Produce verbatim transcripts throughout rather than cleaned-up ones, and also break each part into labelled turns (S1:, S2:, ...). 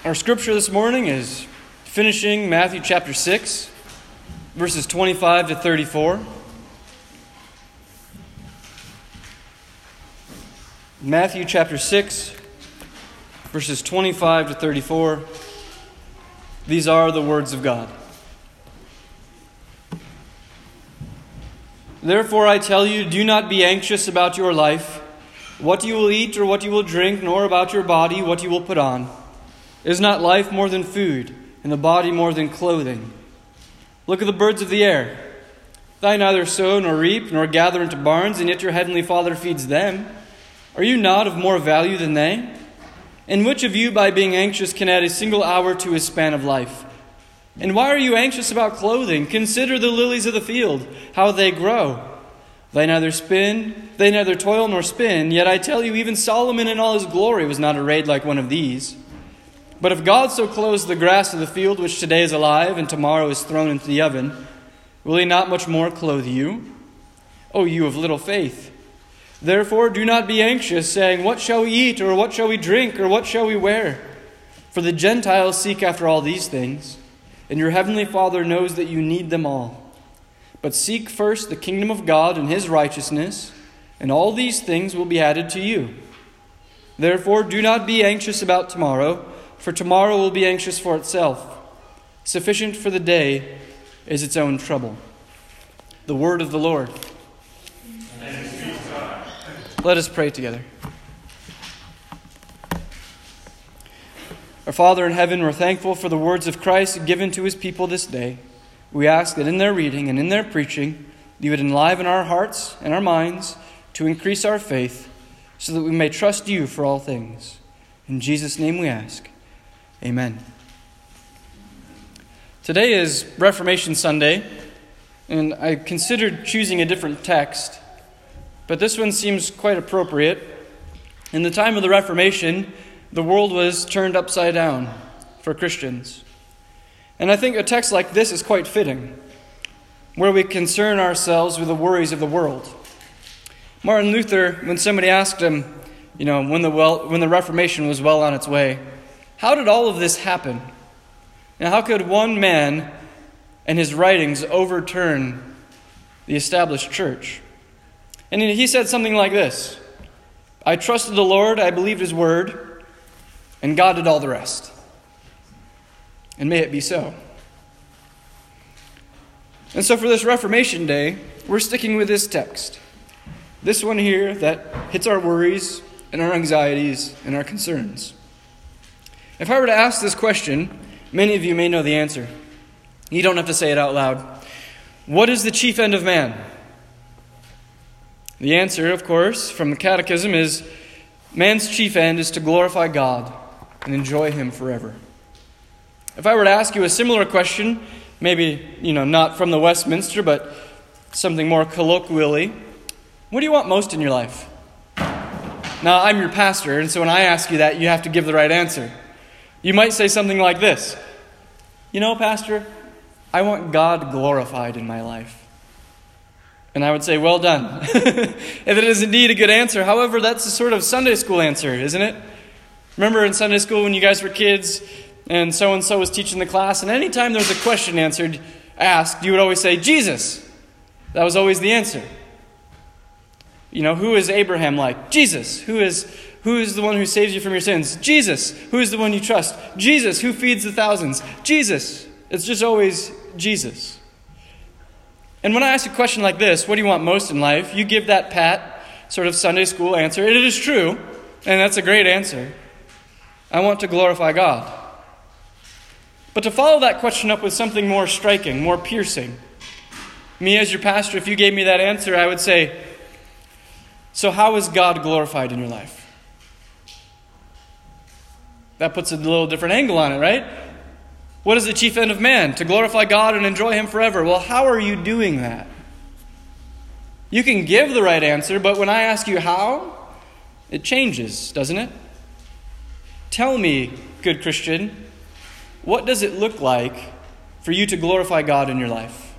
S1: Our scripture this morning is finishing Matthew chapter six, verses twenty-five to thirty-four. Matthew chapter six, verses twenty-five to thirty-four. These are the words of God. Therefore I tell you, do not be anxious about your life, what you will eat or what you will drink, nor about your body, what you will put on. Is not life more than food, and the body more than clothing? Look at the birds of the air. They neither sow nor reap nor gather into barns, and yet your heavenly Father feeds them. Are you not of more value than they? And which of you, by being anxious, can add a single hour to his span of life? And why are you anxious about clothing? Consider the lilies of the field, how they grow. They neither spin, they neither toil nor spin, yet I tell you, even Solomon in all his glory was not arrayed like one of these. But if God so clothes the grass of the field, which today is alive and tomorrow is thrown into the oven, will he not much more clothe you? O you of little faith! Therefore do not be anxious, saying, what shall we eat, or what shall we drink, or what shall we wear? For the Gentiles seek after all these things, and your heavenly Father knows that you need them all. But seek first the kingdom of God and his righteousness, and all these things will be added to you. Therefore do not be anxious about tomorrow, for tomorrow will be anxious for itself. Sufficient for the day is its own trouble. The word of the Lord.
S2: Thanks be to God.
S1: Let us pray together. Our Father in heaven, we're thankful for the words of Christ given to his people this day. We ask that in their reading and in their preaching, you would enliven our hearts and our minds to increase our faith so that we may trust you for all things. In Jesus' name we ask. Amen. Today is Reformation Sunday, and I considered choosing a different text, but this one seems quite appropriate. In the time of the Reformation, the world was turned upside down for Christians. And I think a text like this is quite fitting, where we concern ourselves with the worries of the world. Martin Luther, when somebody asked him, you know, when the well, when the Reformation was well on its way, how did all of this happen? Now, how could one man and his writings overturn the established church? And he said something like this: I trusted the Lord, I believed his word, and God did all the rest. And may it be so. And so for this Reformation Day, we're sticking with this text. This one here that hits our worries and our anxieties and our concerns. If I were to ask this question, many of you may know the answer. You don't have to say it out loud. What is the chief end of man? The answer, of course, from the Catechism is man's chief end is to glorify God and enjoy him forever. If I were to ask you a similar question, maybe, you know, not from the Westminster, but something more colloquially, what do you want most in your life? Now, I'm your pastor, and so when I ask you that, you have to give the right answer. You might say something like this: you know, Pastor, I want God glorified in my life. And I would say, well done. If it is indeed a good answer. However, that's a sort of Sunday school answer, isn't it? Remember in Sunday school when you guys were kids and so-and-so was teaching the class, and anytime there was a question answered, asked, you would always say, Jesus. That was always the answer. You know, who is Abraham like? Jesus. Who is who is the one who saves you from your sins? Jesus. Who is the one you trust? Jesus. Who feeds the thousands? Jesus. It's just always Jesus. And when I ask a question like this, what do you want most in life? You give that pat sort of Sunday school answer. It is true, and that's a great answer. I want to glorify God. But to follow that question up with something more striking, more piercing, me as your pastor, if you gave me that answer, I would say, so how is God glorified in your life? That puts a little different angle on it, right? What is the chief end of man? To glorify God and enjoy him forever. Well, how are you doing that? You can give the right answer, but when I ask you how, it changes, doesn't it? Tell me, good Christian, what does it look like for you to glorify God in your life?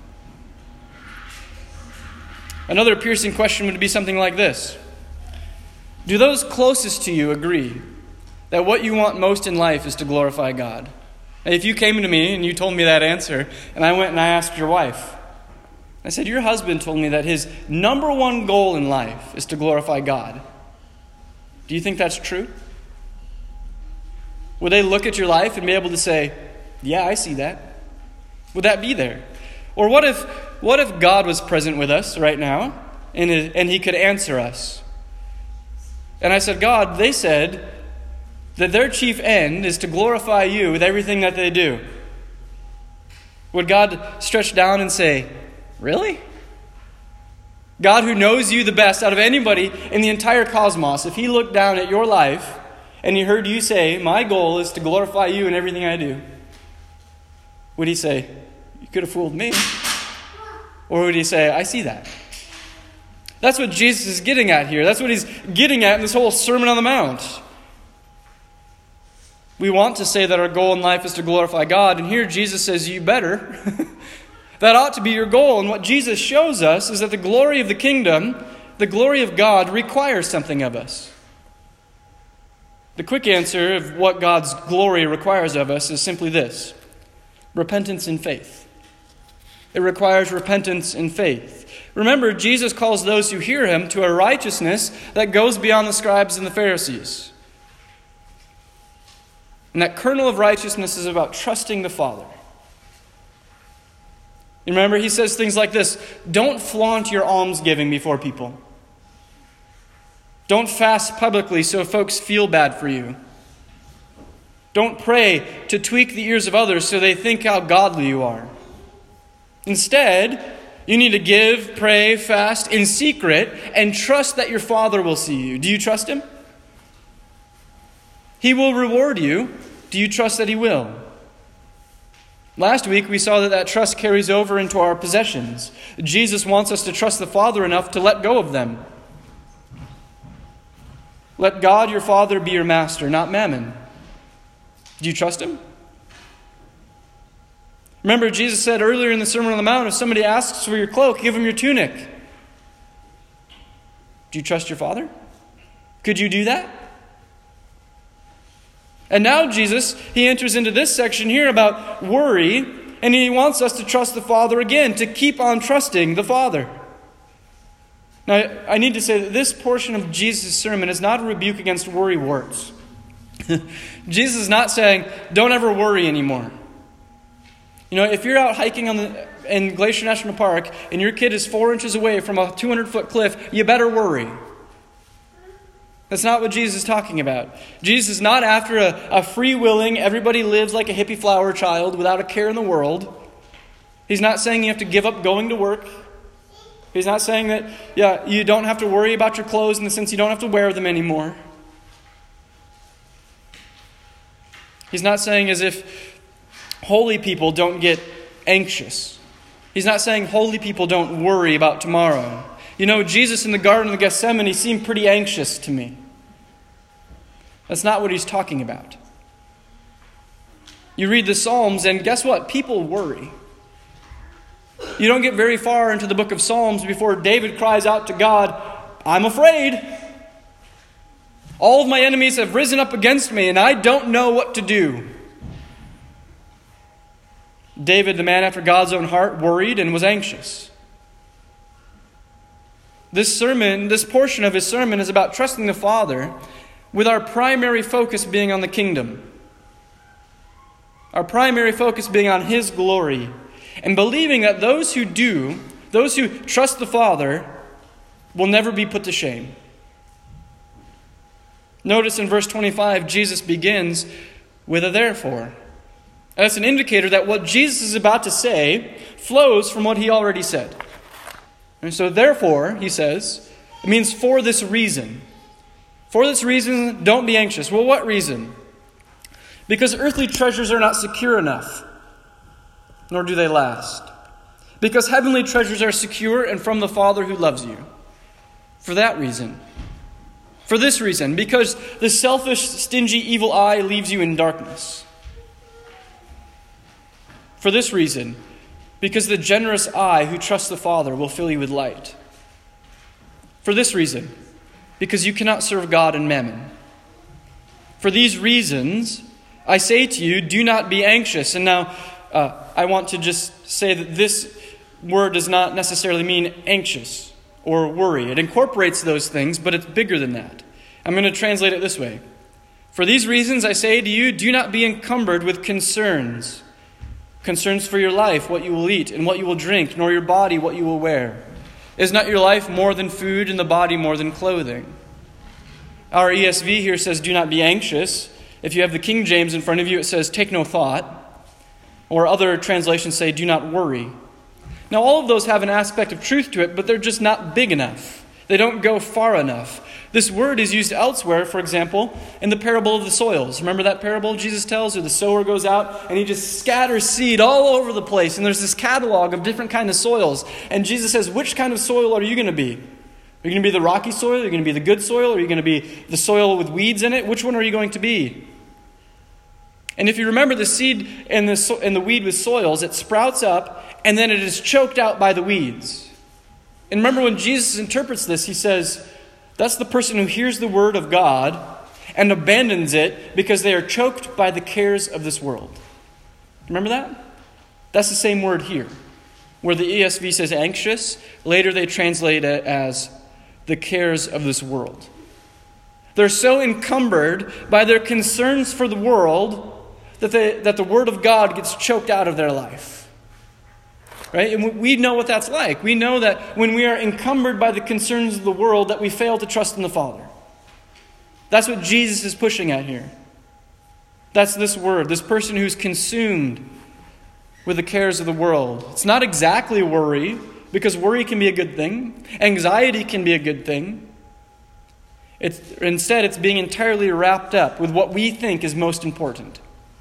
S1: Another piercing question would be something like this: do those closest to you agree that what you want most in life is to glorify God? If you came to me and you told me that answer, and I went and I asked your wife, I said, your husband told me that his number one goal in life is to glorify God. Do you think that's true? Would they look at your life and be able to say, yeah, I see that? Would that be there? Or what if what if God was present with us right now and, and he could answer us? And I said, God, they said that their chief end is to glorify you with everything that they do. Would God stretch down and say, really? God, who knows you the best out of anybody in the entire cosmos, if he looked down at your life and he heard you say, my goal is to glorify you in everything I do, would he say, you could have fooled me? Or would he say, I see that? That's what Jesus is getting at here. That's what he's getting at in this whole Sermon on the Mount. We want to say that our goal in life is to glorify God, and here Jesus says, you better. That ought to be your goal. And what Jesus shows us is that the glory of the kingdom, the glory of God, requires something of us. The quick answer of what God's glory requires of us is simply this: repentance and faith. It requires repentance and faith. Remember, Jesus calls those who hear him to a righteousness that goes beyond the scribes and the Pharisees. And that kernel of righteousness is about trusting the Father. You remember, he says things like this: don't flaunt your almsgiving before people. Don't fast publicly so folks feel bad for you. Don't pray to tweak the ears of others so they think how godly you are. Instead, you need to give, pray, fast in secret, and trust that your Father will see you. Do you trust him? He will reward you. Do you trust that he will? Last week, we saw that that trust carries over into our possessions. Jesus wants us to trust the Father enough to let go of them. Let God, your Father, be your master, not mammon. Do you trust him? Remember, Jesus said earlier in the Sermon on the Mount, if somebody asks for your cloak, give him your tunic. Do you trust your Father? Could you do that? And now Jesus, he enters into this section here about worry, and he wants us to trust the Father again, to keep on trusting the Father. Now, I need to say that this portion of Jesus' sermon is not a rebuke against worry warts. Jesus is not saying, don't ever worry anymore. You know, if you're out hiking on the, in Glacier National Park and your kid is four inches away from a two hundred foot cliff, you better worry. That's not what Jesus is talking about. Jesus is not after a, a free-willing, everybody lives like a hippie flower child without a care in the world. He's not saying you have to give up going to work. He's not saying that, yeah, you don't have to worry about your clothes in the sense you don't have to wear them anymore. He's not saying as if holy people don't get anxious. He's not saying holy people don't worry about tomorrow. You know, Jesus in the Garden of Gethsemane seemed pretty anxious to me. That's not what he's talking about. You read the Psalms, and guess what? People worry. You don't get very far into the book of Psalms before David cries out to God, I'm afraid. All of my enemies have risen up against me, and I don't know what to do. David, the man after God's own heart, worried and was anxious. This sermon, this portion of his sermon is about trusting the Father with our primary focus being on the kingdom. Our primary focus being on his glory. And believing that those who do, those who trust the Father, will never be put to shame. Notice in verse twenty-five, Jesus begins with a therefore. That's an indicator that what Jesus is about to say flows from what he already said. And so therefore, he says, it means for this reason. For this reason, don't be anxious. Well, what reason? Because earthly treasures are not secure enough, nor do they last. Because heavenly treasures are secure and from the Father who loves you. For that reason. For this reason. Because the selfish, stingy, evil eye leaves you in darkness. For this reason. Because the generous eye who trusts the Father will fill you with light. For this reason. Because you cannot serve God and mammon. For these reasons, I say to you, do not be anxious. And now, uh, I want to just say that this word does not necessarily mean anxious or worry. It incorporates those things, but it's bigger than that. I'm going to translate it this way. For these reasons, I say to you, do not be encumbered with concerns. Concerns for your life, what you will eat and what you will drink, nor your body, what you will wear. Is not your life more than food and the body more than clothing? Our E S V here says, do not be anxious. If you have the King James in front of you, it says, take no thought. Or other translations say, do not worry. Now, all of those have an aspect of truth to it, but they're just not big enough. They don't go far enough. This word is used elsewhere, for example, in the parable of the soils. Remember that parable Jesus tells, where the sower goes out and he just scatters seed all over the place. And there's this catalog of different kinds of soils. And Jesus says, which kind of soil are you going to be? Are you going to be the rocky soil? Are you going to be the good soil? Are you going to be the soil with weeds in it? Which one are you going to be? And if you remember the seed and the, so- and the weed with soils, it sprouts up and then it is choked out by the weeds. And remember when Jesus interprets this, he says, that's the person who hears the word of God and abandons it because they are choked by the cares of this world. Remember that? That's the same word here. Where the E S V says anxious, later they translate it as the cares of this world. They're so encumbered by their concerns for the world that, they, that the word of God gets choked out of their life. Right? And we know what that's like. We know that when we are encumbered by the concerns of the world, that we fail to trust in the Father. That's what Jesus is pushing at here. That's this word, this person who's consumed with the cares of the world. It's not exactly worry, because worry can be a good thing. Anxiety can be a good thing. It's, instead, it's being entirely wrapped up with what we think is most important.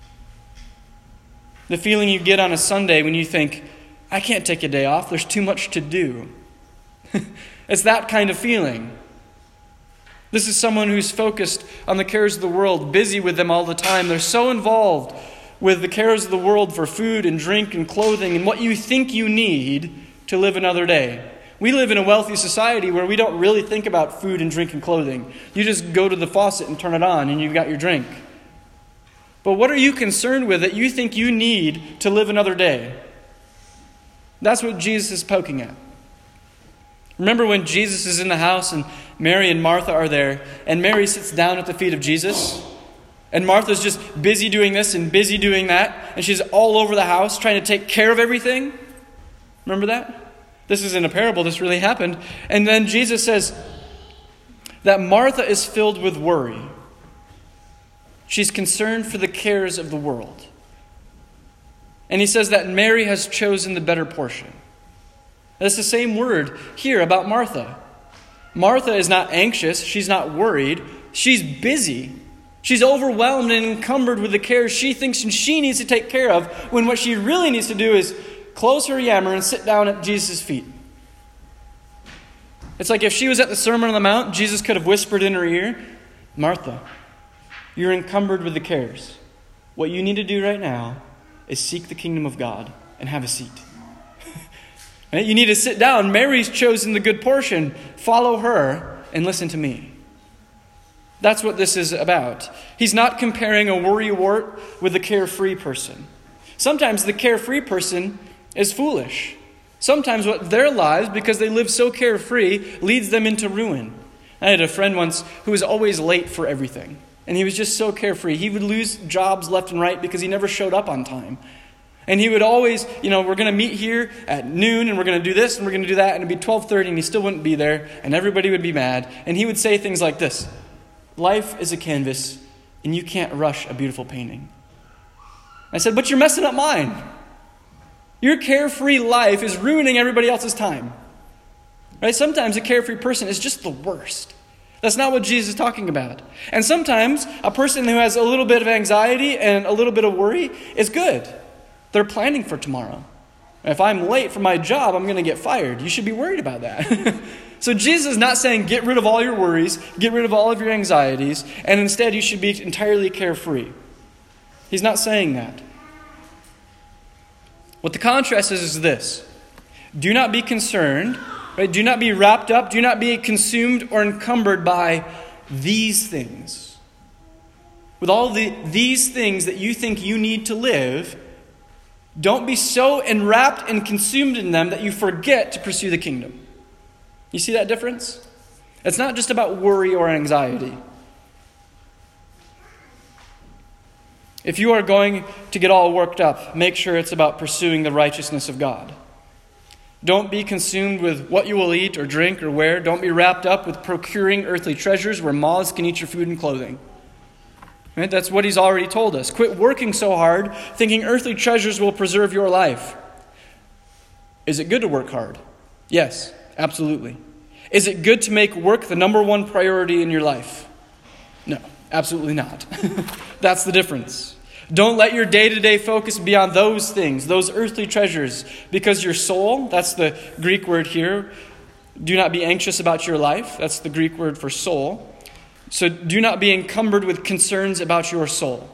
S1: The feeling you get on a Sunday when you think, I can't take a day off, there's too much to do. It's that kind of feeling. This is someone who's focused on the cares of the world, busy with them all the time. They're so involved with the cares of the world for food and drink and clothing and what you think you need to live another day. We live in a wealthy society where we don't really think about food and drink and clothing. You just go to the faucet and turn it on and you've got your drink. But what are you concerned with that you think you need to live another day? That's what Jesus is poking at. Remember when Jesus is in the house and Mary and Martha are there, and Mary sits down at the feet of Jesus, and Martha's just busy doing this and busy doing that, and she's all over the house trying to take care of everything. Remember that? This is in a parable. This really happened. And then Jesus says that Martha is filled with worry. She's concerned for the cares of the world. And he says that Mary has chosen the better portion. That's the same word here about Martha. Martha is not anxious. She's not worried. She's busy. She's overwhelmed and encumbered with the cares she thinks she needs to take care of, when what she really needs to do is close her yammer and sit down at Jesus' feet. It's like if she was at the Sermon on the Mount, Jesus could have whispered in her ear, Martha, you're encumbered with the cares. What you need to do right now is seek the kingdom of God and have a seat. Right? You need to sit down. Mary's chosen the good portion. Follow her and listen to me. That's what this is about. He's not comparing a worrywart with a carefree person. Sometimes the carefree person is foolish. Sometimes what their lives, because they live so carefree, leads them into ruin. I had a friend once who was always late for everything. And he was just so carefree. He would lose jobs left and right because he never showed up on time. And he would always, you know, we're going to meet here at noon and we're going to do this and we're going to do that. And it'd be twelve thirty and he still wouldn't be there. And everybody would be mad. And he would say things like this. Life is a canvas and you can't rush a beautiful painting. I said, but you're messing up mine. Your carefree life is ruining everybody else's time. Right? Sometimes a carefree person is just the worst. That's not what Jesus is talking about. And sometimes a person who has a little bit of anxiety and a little bit of worry is good. They're planning for tomorrow. If I'm late for my job, I'm going to get fired. You should be worried about that. So Jesus is not saying get rid of all your worries, get rid of all of your anxieties, and instead you should be entirely carefree. He's not saying that. What the contrast is is this. Do not be concerned, right? Do not be wrapped up, do not be consumed or encumbered by these things. with all the, these things that you think you need to live, don't be so enwrapped and consumed in them that you forget to pursue the kingdom. You see that difference? It's not just about worry or anxiety. If you are going to get all worked up, make sure it's about pursuing the righteousness of God. Don't be consumed with what you will eat or drink or wear. Don't be wrapped up with procuring earthly treasures where moths can eat your food and clothing. Right? That's what he's already told us. Quit working so hard, thinking earthly treasures will preserve your life. Is it good to work hard? Yes, absolutely. Is it good to make work the number one priority in your life? No, absolutely not. That's the difference. Don't let your day-to-day focus be on those things, those earthly treasures, because your soul, that's the Greek word here, do not be anxious about your life. That's the Greek word for soul. So do not be encumbered with concerns about your soul.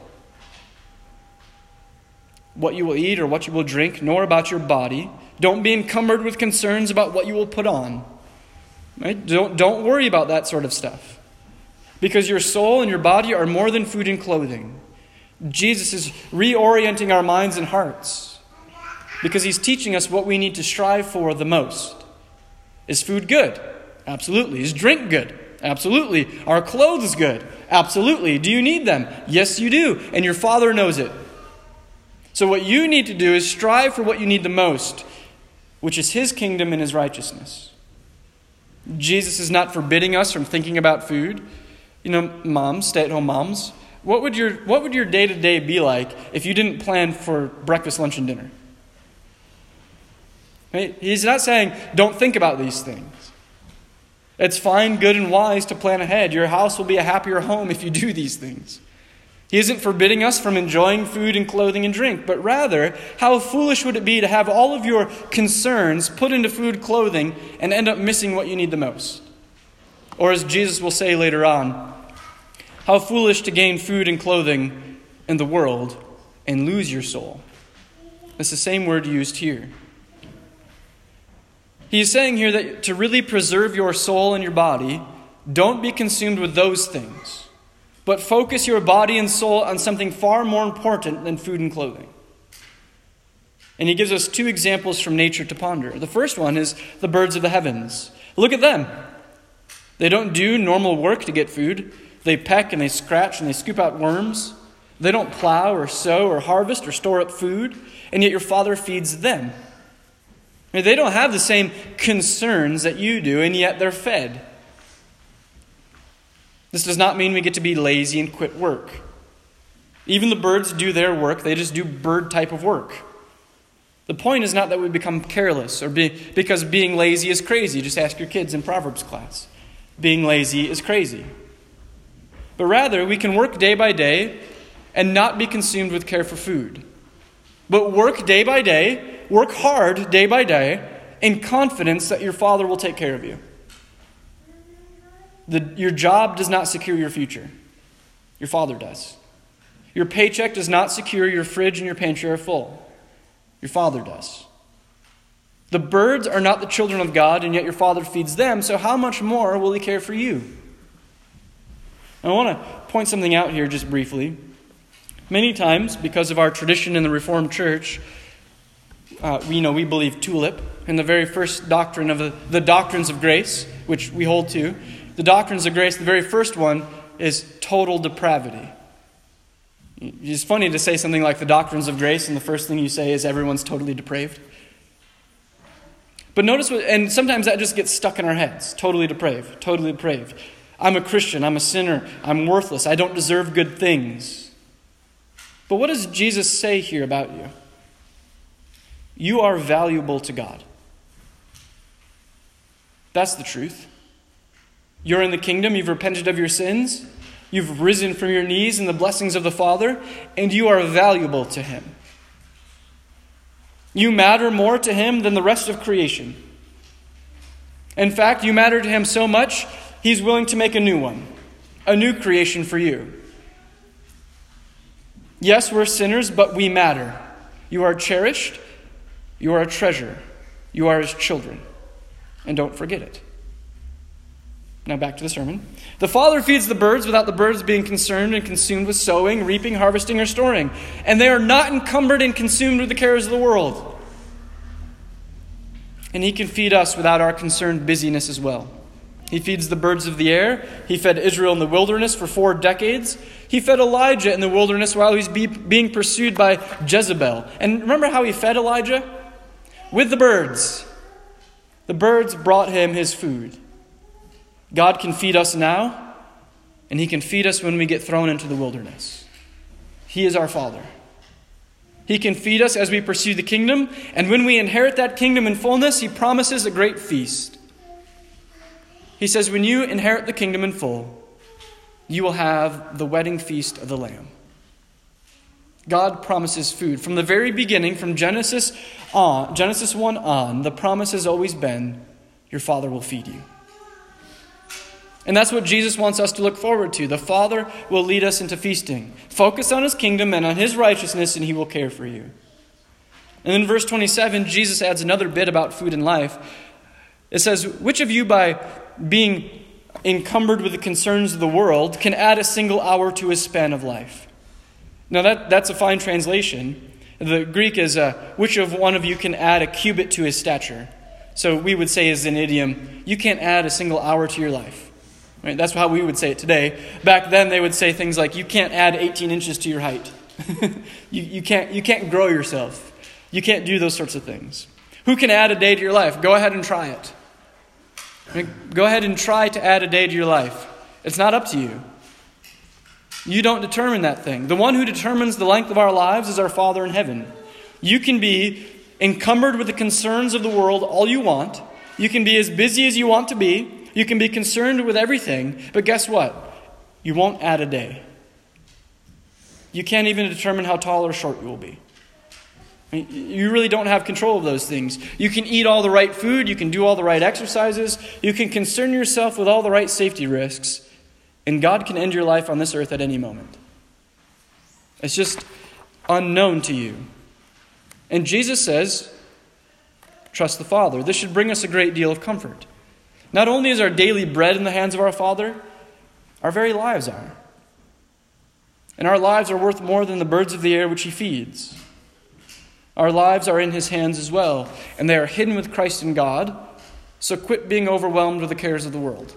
S1: What you will eat or what you will drink, nor about your body. Don't be encumbered with concerns about what you will put on. Right? Don't, don't worry about that sort of stuff. Because your soul and your body are more than food and clothing. Jesus is reorienting our minds and hearts because he's teaching us what we need to strive for the most. Is food good? Absolutely. Is drink good? Absolutely. Are clothes good? Absolutely. Do you need them? Yes, you do. And your Father knows it. So what you need to do is strive for what you need the most, which is his kingdom and his righteousness. Jesus is not forbidding us from thinking about food. You know, moms, stay-at-home moms, what would your what would your day-to-day be like if you didn't plan for breakfast, lunch, and dinner? Right? He's not saying don't think about these things. It's fine, good, and wise to plan ahead. Your house will be a happier home if you do these things. He isn't forbidding us from enjoying food and clothing and drink, but rather, how foolish would it be to have all of your concerns put into food, clothing, and end up missing what you need the most? Or as Jesus will say later on, how foolish to gain food and clothing in the world and lose your soul. That's the same word used here. He is saying here that to really preserve your soul and your body, don't be consumed with those things, but focus your body and soul on something far more important than food and clothing. And he gives us two examples from nature to ponder. The first one is the birds of the heavens. Look at them. They don't do normal work to get food. They peck and they scratch and they scoop out worms. They don't plow or sow or harvest or store up food, and yet your Father feeds them. They don't have the same concerns that you do, and yet they're fed. This does not mean we get to be lazy and quit work. Even the birds do their work. They just do bird type of work. The point is not that we become careless or be, because being lazy is crazy. Just ask your kids in Proverbs class. Being lazy is crazy. But rather, we can work day by day and not be consumed with care for food. But work day by day, work hard day by day, in confidence that your Father will take care of you. The, your job does not secure your future. Your Father does. Your paycheck does not secure your fridge and your pantry are full. Your Father does. The birds are not the children of God, and yet your Father feeds them, so how much more will he care for you? I want to point something out here just briefly. Many times, because of our tradition in the Reformed Church, uh, we you know we believe tulip, and the very first doctrine of the, the doctrines of grace, which we hold to. The doctrines of grace, the very first one is total depravity. It's funny to say something like the doctrines of grace, and the first thing you say is everyone's totally depraved. But notice what, and sometimes that just gets stuck in our heads. Totally depraved, totally depraved. I'm a Christian, I'm a sinner, I'm worthless, I don't deserve good things. But what does Jesus say here about you? You are valuable to God. That's the truth. You're in the kingdom, you've repented of your sins, you've risen from your knees in the blessings of the Father, and you are valuable to him. You matter more to him than the rest of creation. In fact, you matter to him so much, he's willing to make a new one, a new creation for you. Yes, we're sinners, but we matter. You are cherished, you are a treasure, you are his children, and don't forget it. Now back to the sermon. The Father feeds the birds without the birds being concerned and consumed with sowing, reaping, harvesting, or storing. And they are not encumbered and consumed with the cares of the world. And he can feed us without our concerned busyness as well. He feeds the birds of the air. He fed Israel in the wilderness for four decades. He fed Elijah in the wilderness while he's be, being pursued by Jezebel. And remember how he fed Elijah? With the birds. The birds brought him his food. God can feed us now, and he can feed us when we get thrown into the wilderness. He is our Father. He can feed us as we pursue the kingdom, and when we inherit that kingdom in fullness, he promises a great feast. He says, when you inherit the kingdom in full, you will have the wedding feast of the Lamb. God promises food. From the very beginning, from Genesis on, Genesis one on, the promise has always been, your Father will feed you. And that's what Jesus wants us to look forward to. The Father will lead us into feasting. Focus on his kingdom and on his righteousness, and he will care for you. And in verse twenty-seven, Jesus adds another bit about food and life. It says, which of you by being encumbered with the concerns of the world can add a single hour to his span of life? Now that, that's a fine translation. The Greek is, uh, which of one of you can add a cubit to his stature? So we would say as an idiom, you can't add a single hour to your life. Right? That's how we would say it today. Back then they would say things like, you can't add eighteen inches to your height. you, you, can't, you can't grow yourself. You can't do those sorts of things. Who can add a day to your life? Go ahead and try it. Right? Go ahead and try to add a day to your life. It's not up to you. You don't determine that thing. The one who determines the length of our lives is our Father in heaven. You can be encumbered with the concerns of the world all you want. You can be as busy as you want to be. You can be concerned with everything, but guess what? You won't add a day. You can't even determine how tall or short you will be. I mean, you really don't have control of those things. You can eat all the right food, you can do all the right exercises, you can concern yourself with all the right safety risks, and God can end your life on this earth at any moment. It's just unknown to you. And Jesus says, trust the Father. This should bring us a great deal of comfort. Not only is our daily bread in the hands of our Father, our very lives are. And our lives are worth more than the birds of the air which he feeds. Our lives are in his hands as well, and they are hidden with Christ in God, so quit being overwhelmed with the cares of the world.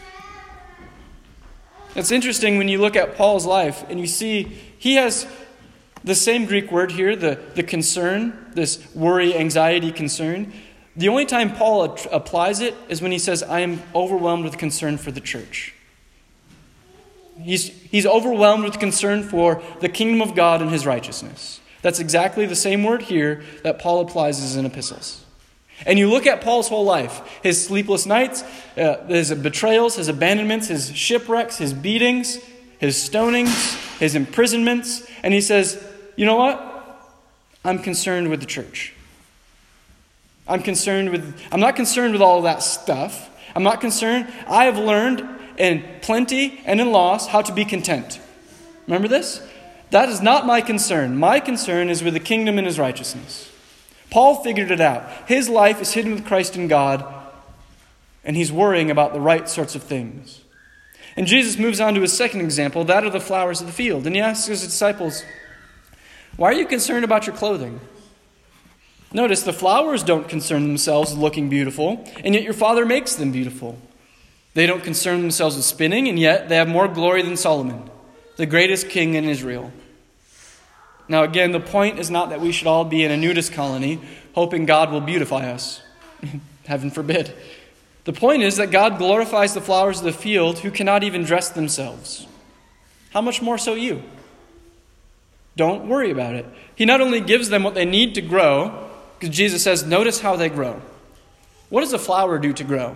S1: It's interesting when you look at Paul's life and you see he has the same Greek word here, the, the concern, this worry, anxiety, concern. The only time Paul applies it is when he says, I am overwhelmed with concern for the church. He's, he's overwhelmed with concern for the kingdom of God and his righteousness. That's exactly the same word here that Paul applies in epistles. And you look at Paul's whole life, his sleepless nights, uh, his betrayals, his abandonments, his shipwrecks, his beatings, his stonings, his imprisonments, and he says, you know what? I'm concerned with the church. I'm concerned with, I'm not concerned with all of that stuff. I'm not concerned. I have learned in plenty and in loss how to be content. Remember this? That is not my concern. My concern is with the kingdom and his righteousness. Paul figured it out. His life is hidden with Christ in God, and he's worrying about the right sorts of things. And Jesus moves on to his second example, that of the flowers of the field. And he asks his disciples, why are you concerned about your clothing? Notice the flowers don't concern themselves with looking beautiful, and yet your Father makes them beautiful. They don't concern themselves with spinning, and yet they have more glory than Solomon, the greatest king in Israel. Now again, the point is not that we should all be in a nudist colony, hoping God will beautify us. Heaven forbid. The point is that God glorifies the flowers of the field who cannot even dress themselves. How much more so you? Don't worry about it. He not only gives them what they need to grow, because Jesus says, notice how they grow. What does a flower do to grow?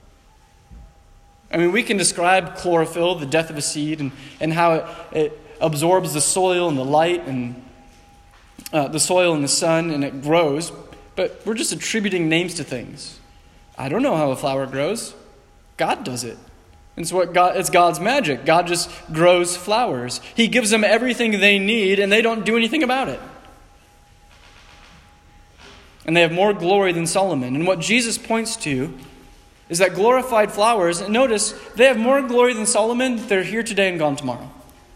S1: I mean, we can describe chlorophyll, the death of a seed, and, and how it, it absorbs the soil and the light and uh, the soil and the sun, and it grows. But we're just attributing names to things. I don't know how a flower grows. God does it. It's what God, it's God's magic. God just grows flowers. He gives them everything they need, and they don't do anything about it. And they have more glory than Solomon. And what Jesus points to is that glorified flowers, and notice, they have more glory than Solomon. They're here today and gone tomorrow.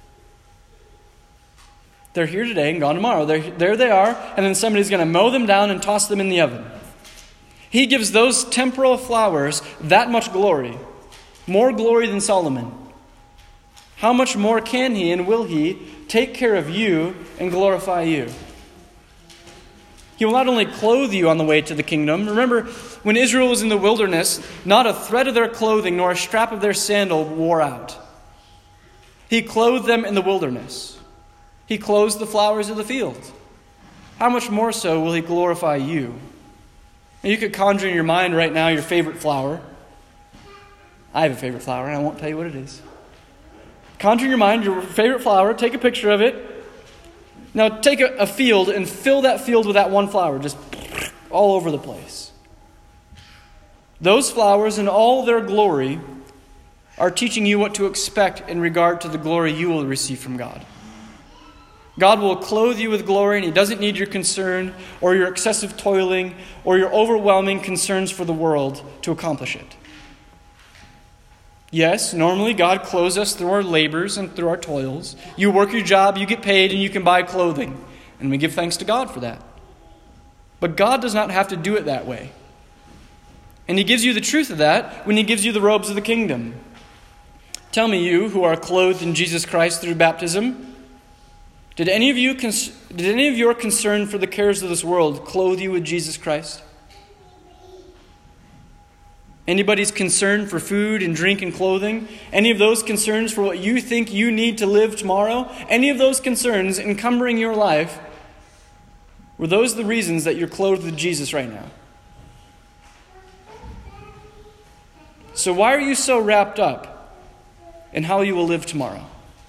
S1: They're here today and gone tomorrow. They're, there they are, and then somebody's going to mow them down and toss them in the oven. He gives those temporal flowers that much glory, more glory than Solomon. How much more can he and will he take care of you and glorify you? He will not only clothe you on the way to the kingdom. Remember, when Israel was in the wilderness, not a thread of their clothing nor a strap of their sandal wore out. He clothed them in the wilderness. He clothes the flowers of the field. How much more so will he glorify you? And you could conjure in your mind right now your favorite flower. I have a favorite flower, and I won't tell you what it is. Conjure in your mind your favorite flower. Take a picture of it. Now take a, a field and fill that field with that one flower, just all over the place. Those flowers in all their glory are teaching you what to expect in regard to the glory you will receive from God. God will clothe you with glory, and he doesn't need your concern or your excessive toiling or your overwhelming concerns for the world to accomplish it. Yes, normally God clothes us through our labors and through our toils. You work your job, you get paid, and you can buy clothing. And we give thanks to God for that. But God does not have to do it that way. And he gives you the truth of that when he gives you the robes of the kingdom. Tell me, you who are clothed in Jesus Christ through baptism, did any of you cons- did any of your concern for the cares of this world clothe you with Jesus Christ? Anybody's concern for food and drink and clothing? Any of those concerns for what you think you need to live tomorrow? Any of those concerns encumbering your life? Were those the reasons that you're clothed with Jesus right now? So why are you so wrapped up in how you will live tomorrow?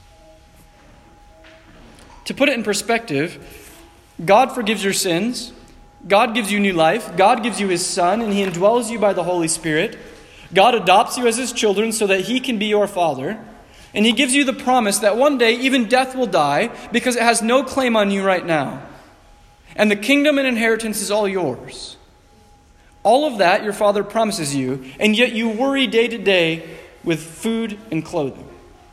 S1: To put it in perspective, God forgives your sins. God gives you new life. God gives you his Son, and he indwells you by the Holy Spirit. God adopts you as his children so that he can be your Father. And he gives you the promise that one day even death will die because it has no claim on you right now. And the kingdom and inheritance is all yours. All of that your Father promises you, and yet you worry day to day with food and clothing.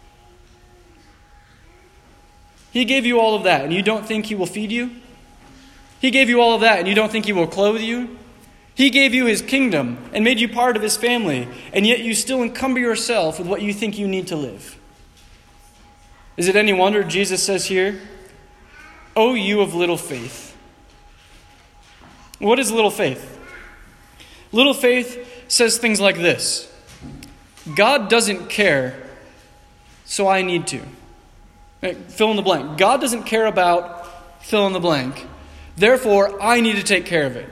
S1: He gave you all of that, and you don't think he will feed you? He gave you all of that, and you don't think he will clothe you? He gave you his kingdom and made you part of his family, and yet you still encumber yourself with what you think you need to live. Is it any wonder Jesus says here, "O you of little faith"? What is little faith? Little faith says things like this: God doesn't care, so I need to. Fill in the blank. God doesn't care about fill in the blank. Therefore, I need to take care of it.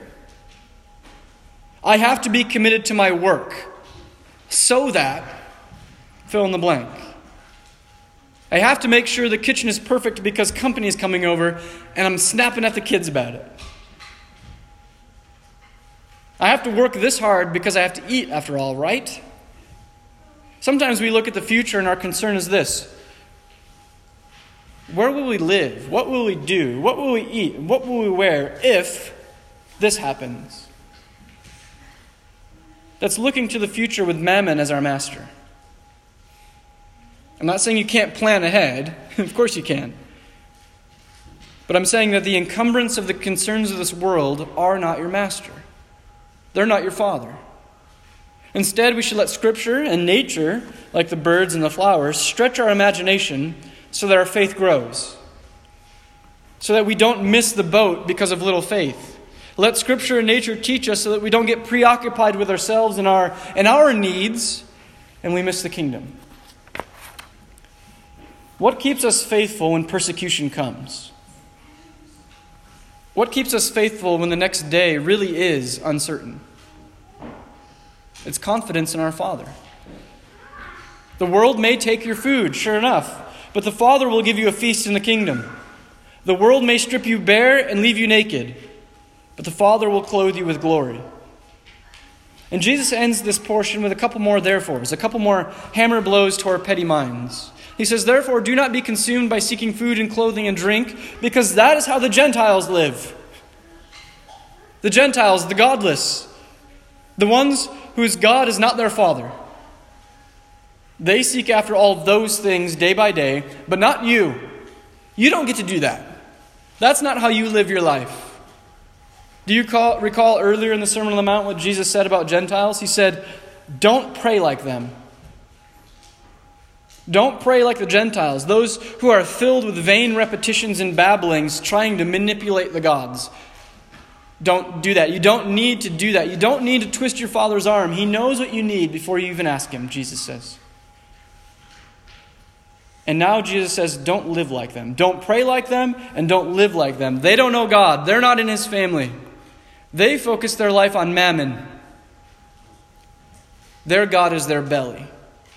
S1: I have to be committed to my work so that fill in the blank. I have to make sure the kitchen is perfect because company is coming over and I'm snapping at the kids about it. I have to work this hard because I have to eat after all, right? Sometimes we look at the future and our concern is this: where will we live? What will we do? What will we eat? What will we wear if this happens? That's looking to the future with mammon as our master. I'm not saying you can't plan ahead. Of course you can. But I'm saying that the encumbrance of the concerns of this world are not your master. They're not your Father. Instead, we should let Scripture and nature, like the birds and the flowers, stretch our imagination so that our faith grows. So that we don't miss the boat because of little faith. Let Scripture and nature teach us so that we don't get preoccupied with ourselves and our, and our needs, and we miss the kingdom. What keeps us faithful when persecution comes? What keeps us faithful when the next day really is uncertain? It's confidence in our Father. The world may take your food, sure enough, but the Father will give you a feast in the kingdom. The world may strip you bare and leave you naked, but the Father will clothe you with glory. And Jesus ends this portion with a couple more therefores, a couple more hammer blows to our petty minds. He says, "Therefore, do not be consumed by seeking food and clothing and drink, because that is how the Gentiles live." The Gentiles, the godless, the ones whose God is not their Father. They seek after all those things day by day, but not you. You don't get to do that. That's not how you live your life. Do you call, recall earlier in the Sermon on the Mount what Jesus said about Gentiles? He said, don't pray like them. Don't pray like the Gentiles, those who are filled with vain repetitions and babblings, trying to manipulate the gods. Don't do that. You don't need to do that. You don't need to twist your Father's arm. He knows what you need before you even ask Him, Jesus says. And now Jesus says, don't live like them. Don't pray like them, and don't live like them. They don't know God. They're not in His family. They focus their life on mammon. Their God is their belly.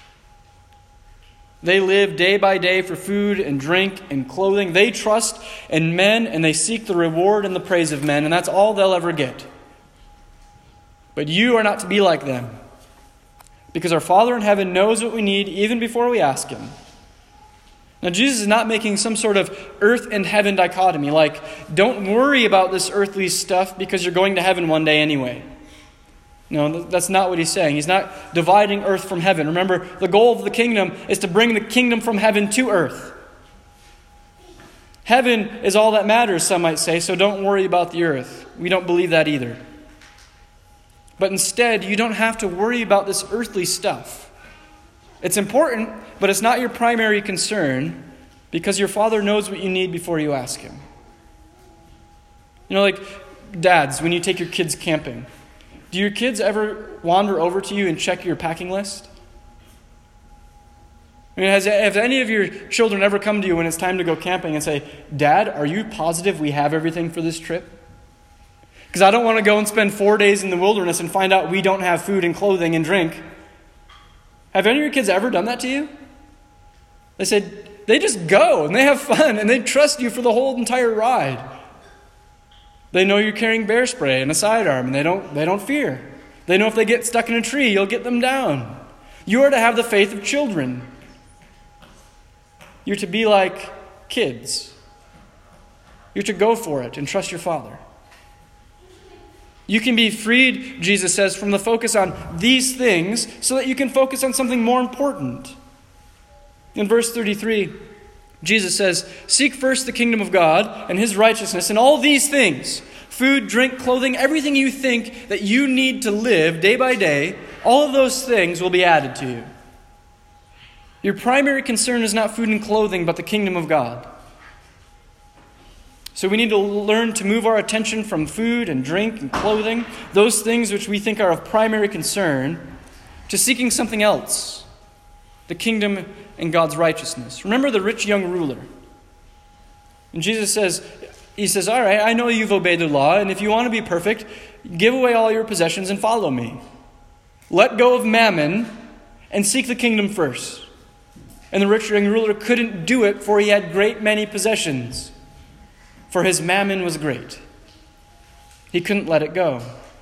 S1: They live day by day for food and drink and clothing. They trust in men, and they seek the reward and the praise of men, and that's all they'll ever get. But you are not to be like them, because our Father in heaven knows what we need even before we ask Him. Now, Jesus is not making some sort of earth and heaven dichotomy, like, don't worry about this earthly stuff because you're going to heaven one day anyway. No, that's not what He's saying. He's not dividing earth from heaven. Remember, the goal of the kingdom is to bring the kingdom from heaven to earth. Heaven is all that matters, some might say, so don't worry about the earth. We don't believe that either. But instead, you don't have to worry about this earthly stuff. It's important, but it's not your primary concern, because your Father knows what you need before you ask Him. You know, like dads, when you take your kids camping, do your kids ever wander over to you and check your packing list? I mean, has, have any of your children ever come to you when it's time to go camping and say, Dad, are you positive we have everything for this trip? Because I don't want to go and spend four days in the wilderness and find out we don't have food and clothing and drink. Have any of your kids ever done that to you? They said, they just go and they have fun and they trust you for the whole entire ride. They know you're carrying bear spray and a sidearm, and they don't, they don't fear. They know if they get stuck in a tree, you'll get them down. You are to have the faith of children. You're to be like kids. You're to go for it and trust your Father. You can be freed, Jesus says, from the focus on these things so that you can focus on something more important. In verse thirty-three, Jesus says, seek first the kingdom of God and His righteousness, and all these things, food, drink, clothing, everything you think that you need to live day by day, all of those things will be added to you. Your primary concern is not food and clothing, but the kingdom of God. So we need to learn to move our attention from food and drink and clothing, those things which we think are of primary concern, to seeking something else, the kingdom and God's righteousness. Remember the rich young ruler. And Jesus says, He says, all right, I know you've obeyed the law, and if you want to be perfect, give away all your possessions and follow me. Let go of mammon and seek the kingdom first. And the rich young ruler couldn't do it, for he had great many possessions, for his mammon was great. He couldn't let it go.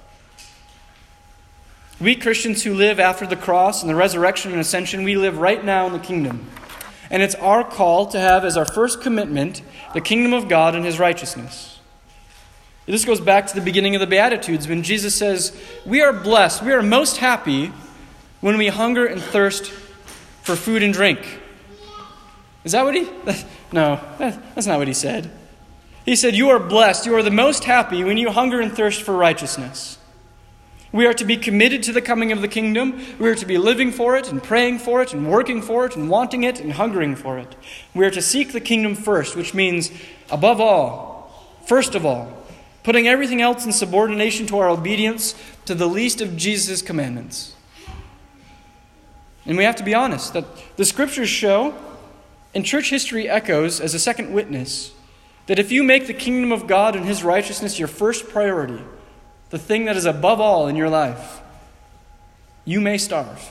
S1: We Christians who live after the cross and the resurrection and ascension, we live right now in the kingdom. And it's our call to have as our first commitment the kingdom of God and His righteousness. This goes back to the beginning of the Beatitudes when Jesus says, we are blessed, we are most happy when we hunger and thirst for food and drink. Is that what he... No, that's not what He said. He said, you are blessed, you are the most happy when you hunger and thirst for righteousness. We are to be committed to the coming of the kingdom. We are to be living for it and praying for it and working for it and wanting it and hungering for it. We are to seek the kingdom first, which means above all, first of all, putting everything else in subordination to our obedience to the least of Jesus' commandments. And we have to be honest that the Scriptures show, and church history echoes as a second witness, that if you make the kingdom of God and His righteousness your first priority, the thing that is above all in your life, you may starve.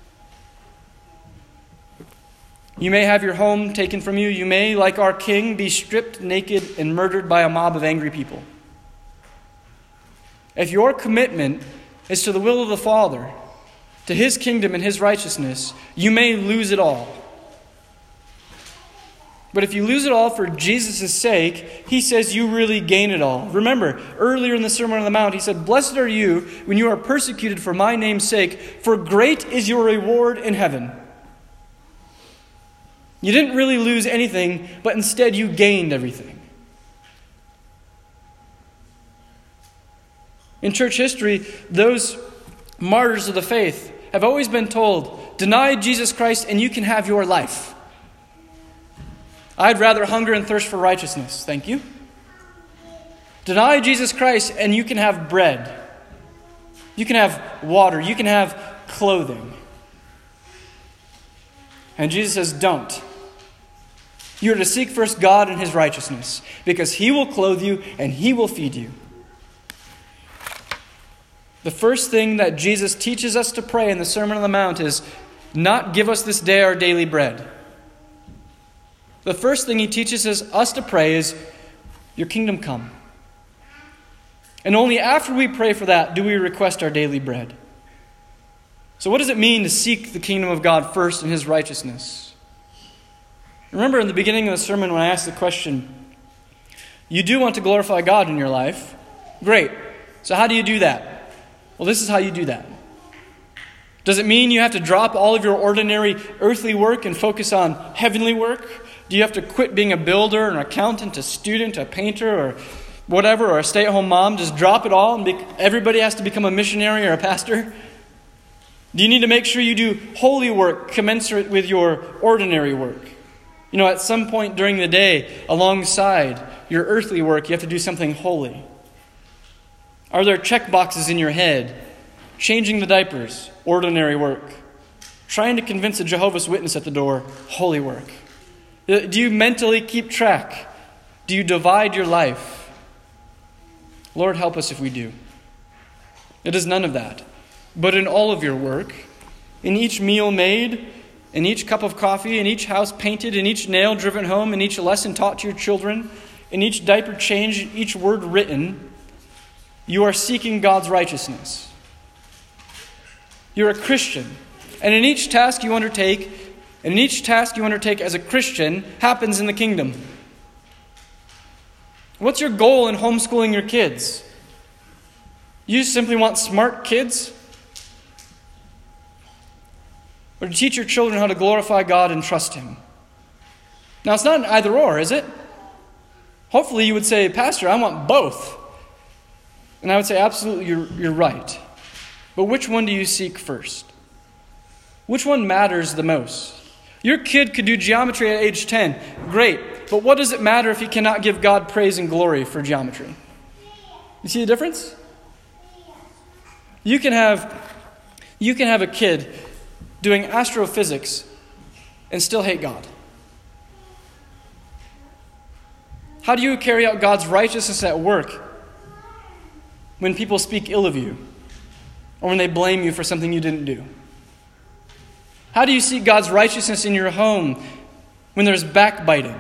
S1: You may have your home taken from you. You may, like our king, be stripped naked and murdered by a mob of angry people. If your commitment is to the will of the Father, to His kingdom and His righteousness, you may lose it all. But if you lose it all for Jesus' sake, he says you really gain it all. Remember, earlier in the Sermon on the Mount, he said, "Blessed are you when you are persecuted for my name's sake, for great is your reward in heaven." You didn't really lose anything, but instead you gained everything. In church history, those martyrs of the faith have always been told, deny Jesus Christ and you can have your life. I'd rather hunger and thirst for righteousness, thank you. Deny Jesus Christ and you can have bread. You can have water. You can have clothing. And Jesus says, don't. You are to seek first God and his righteousness, because he will clothe you and he will feed you. The first thing that Jesus teaches us to pray in the Sermon on the Mount is, not give us this day our daily bread. The first thing he teaches us to pray is, your kingdom come. And only after we pray for that do we request our daily bread. So what does it mean to seek the kingdom of God first and his righteousness? Remember in the beginning of the sermon when I asked the question, you do want to glorify God in your life. Great. So how do you do that? Well, this is how you do that. Does it mean you have to drop all of your ordinary earthly work and focus on heavenly work? Do you have to quit being a builder, an accountant, a student, a painter, or whatever, or a stay-at-home mom? Just drop it all and be, everybody has to become a missionary or a pastor? Do you need to make sure you do holy work commensurate with your ordinary work? You know, at some point during the day, alongside your earthly work, you have to do something holy. Are there check boxes in your head? Changing the diapers, ordinary work. Trying to convince a Jehovah's Witness at the door, holy work. Do you mentally keep track? Do you divide your life? Lord, help us if we do. It is none of that. But in all of your work, in each meal made, in each cup of coffee, in each house painted, in each nail driven home, in each lesson taught to your children, in each diaper changed, each word written, you are seeking God's righteousness. You're a Christian. And in each task you undertake, and in each task you undertake as a Christian happens in the kingdom. What's your goal in homeschooling your kids? You simply want smart kids? Or to teach your children how to glorify God and trust him? Now, it's not an either or, is it? Hopefully you would say, Pastor, I want both. And I would say, absolutely, you're, you're right. But which one do you seek first? Which one matters the most? Your kid could do geometry at age ten. Great. But what does it matter if he cannot give God praise and glory for geometry? You see the difference? You can have, you can have a kid doing astrophysics and still hate God. How do you carry out God's righteousness at work when people speak ill of you or when they blame you for something you didn't do? How do you seek God's righteousness in your home when there's backbiting?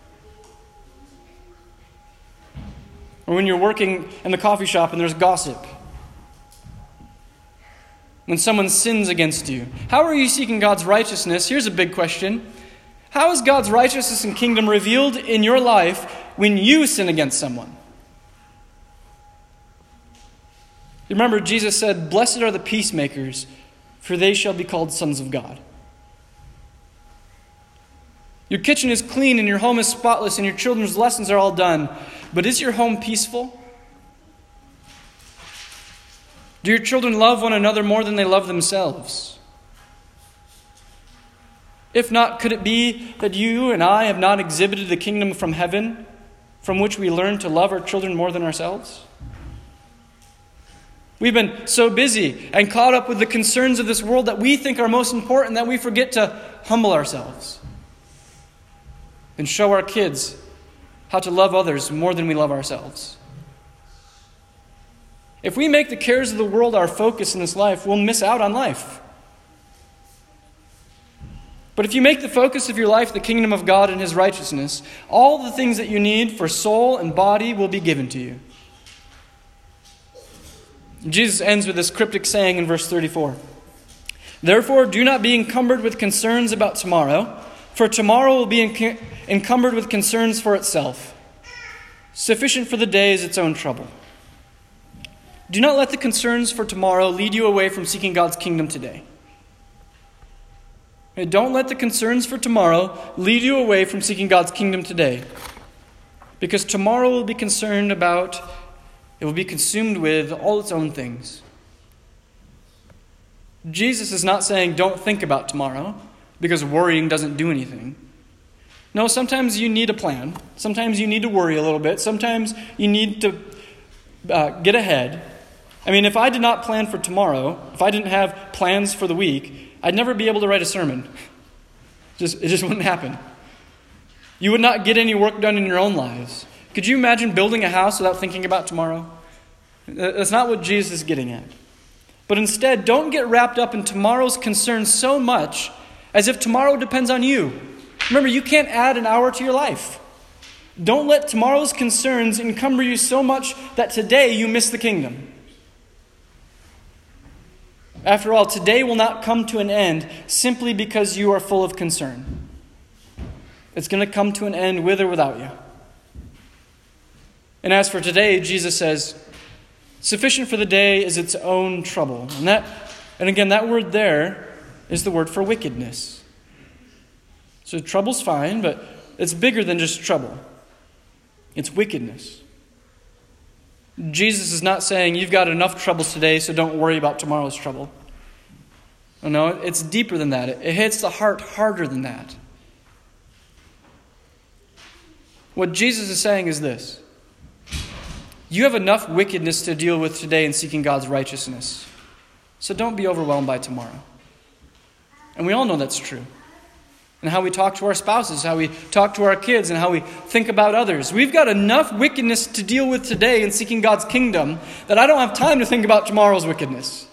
S1: Or when you're working in the coffee shop and there's gossip? When someone sins against you? How are you seeking God's righteousness? Here's a big question. How is God's righteousness and kingdom revealed in your life when you sin against someone? Remember, Jesus said, "Blessed are the peacemakers, for they shall be called sons of God." Your kitchen is clean and your home is spotless and your children's lessons are all done. But is your home peaceful? Do your children love one another more than they love themselves? If not, could it be that you and I have not exhibited the kingdom from heaven, from which we learn to love our children more than ourselves? We've been so busy and caught up with the concerns of this world that we think are most important that we forget to humble ourselves and show our kids how to love others more than we love ourselves. If we make the cares of the world our focus in this life, we'll miss out on life. But if you make the focus of your life the kingdom of God and his righteousness, all the things that you need for soul and body will be given to you. Jesus ends with this cryptic saying in verse thirty-four. Therefore, do not be encumbered with concerns about tomorrow, For tomorrow will be enc- encumbered with concerns for itself. Sufficient for the day is its own trouble. Do not let the concerns for tomorrow lead you away from seeking God's kingdom today. Don't let the concerns for tomorrow lead you away from seeking God's kingdom today. Because tomorrow will be concerned about, it will be consumed with all its own things. Jesus is not saying don't think about tomorrow, because worrying doesn't do anything. No, sometimes you need a plan. Sometimes you need to worry a little bit. Sometimes you need to uh, get ahead. I mean, if I did not plan for tomorrow, if I didn't have plans for the week, I'd never be able to write a sermon. Just, it just wouldn't happen. You would not get any work done in your own lives. Could you imagine building a house without thinking about tomorrow? That's not what Jesus is getting at. But instead, don't get wrapped up in tomorrow's concerns so much as if tomorrow depends on you. Remember, you can't add an hour to your life. Don't let tomorrow's concerns encumber you so much that today you miss the kingdom. After all, today will not come to an end simply because you are full of concern. It's going to come to an end with or without you. And as for today, Jesus says, sufficient for the day is its own trouble. And that, and again, that word there is the word for wickedness. So trouble's fine, but it's bigger than just trouble. It's wickedness. Jesus is not saying you've got enough troubles today, so don't worry about tomorrow's trouble. Oh, no, it's deeper than that. It hits the heart harder than that. What Jesus is saying is this. You have enough wickedness to deal with today in seeking God's righteousness. So don't be overwhelmed by tomorrow. And we all know that's true. And how we talk to our spouses, how we talk to our kids, and how we think about others. We've got enough wickedness to deal with today in seeking God's kingdom that I don't have time to think about tomorrow's wickedness.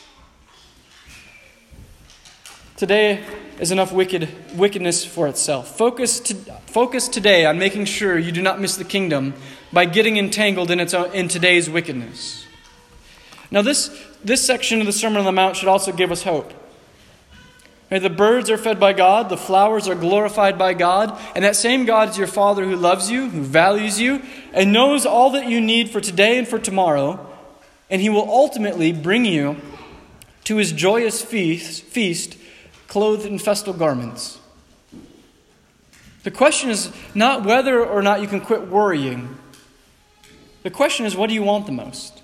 S1: Today is enough wicked wickedness for itself. Focus to, focus today on making sure you do not miss the kingdom by getting entangled in its own, in today's wickedness. Now this, this section of the Sermon on the Mount should also give us hope. The birds are fed by God, the flowers are glorified by God, and that same God is your Father who loves you, who values you, and knows all that you need for today and for tomorrow, and He will ultimately bring you to His joyous feast, feast clothed in festal garments. The question is not whether or not you can quit worrying. The question is, what do you want the most?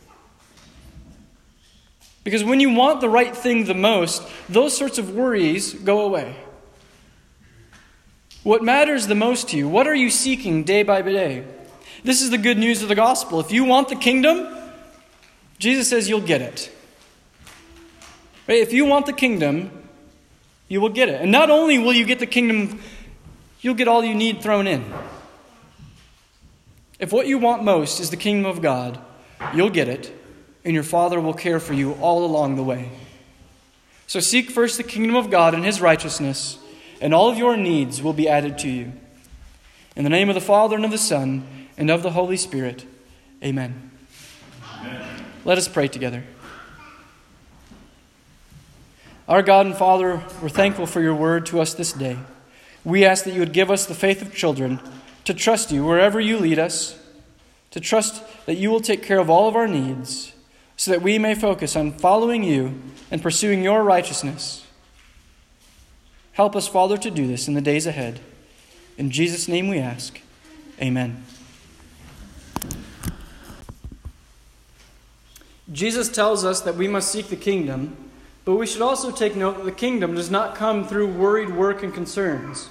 S1: Because when you want the right thing the most, those sorts of worries go away. What matters the most to you? What are you seeking day by day? This is the good news of the gospel. If you want the kingdom, Jesus says you'll get it. Right? If you want the kingdom, you will get it. And not only will you get the kingdom, you'll get all you need thrown in. If what you want most is the kingdom of God, you'll get it. And your Father will care for you all along the way. So seek first the kingdom of God and His righteousness, and all of your needs will be added to you. In the name of the Father, and of the Son, and of the Holy Spirit. Amen. Amen. Let us pray together. Our God and Father, we're thankful for your word to us this day. We ask that you would give us the faith of children to trust you wherever you lead us, to trust that you will take care of all of our needs, so that we may focus on following you and pursuing your righteousness. Help us, Father, to do this in the days ahead. In Jesus' name we ask. Amen. Jesus tells us that we must seek the kingdom, but we should also take note that the kingdom does not come through worried work and concerns.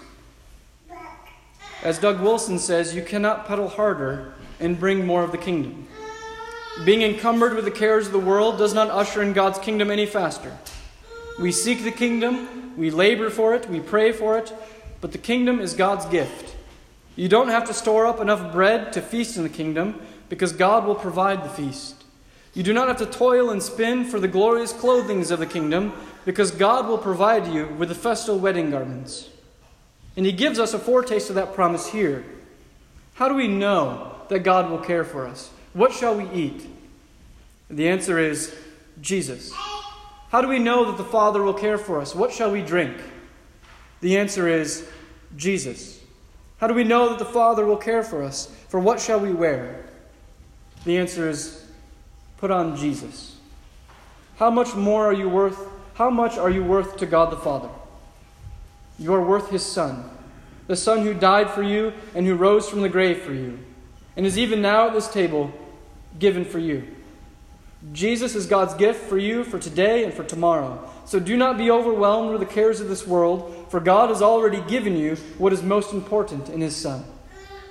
S1: As Doug Wilson says, you cannot pedal harder and bring more of the kingdom. Being encumbered with the cares of the world does not usher in God's kingdom any faster. We seek the kingdom, we labor for it, we pray for it, but the kingdom is God's gift. You don't have to store up enough bread to feast in the kingdom, because God will provide the feast. You do not have to toil and spin for the glorious clothings of the kingdom, because God will provide you with the festal wedding garments. And He gives us a foretaste of that promise here. How do we know that God will care for us? What shall we eat? The answer is Jesus. How do we know that the Father will care for us? What shall we drink? The answer is Jesus. How do we know that the Father will care for us? For what shall we wear? The answer is put on Jesus. How much more are you worth? How much are you worth to God the Father? You are worth His Son, the Son who died for you and who rose from the grave for you, and is even now at this table given for you. Jesus is God's gift for you for today and for tomorrow. So do not be overwhelmed with the cares of this world, for God has already given you what is most important in His Son.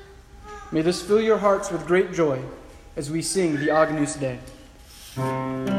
S1: May this fill your hearts with great joy as we sing the Agnus Dei.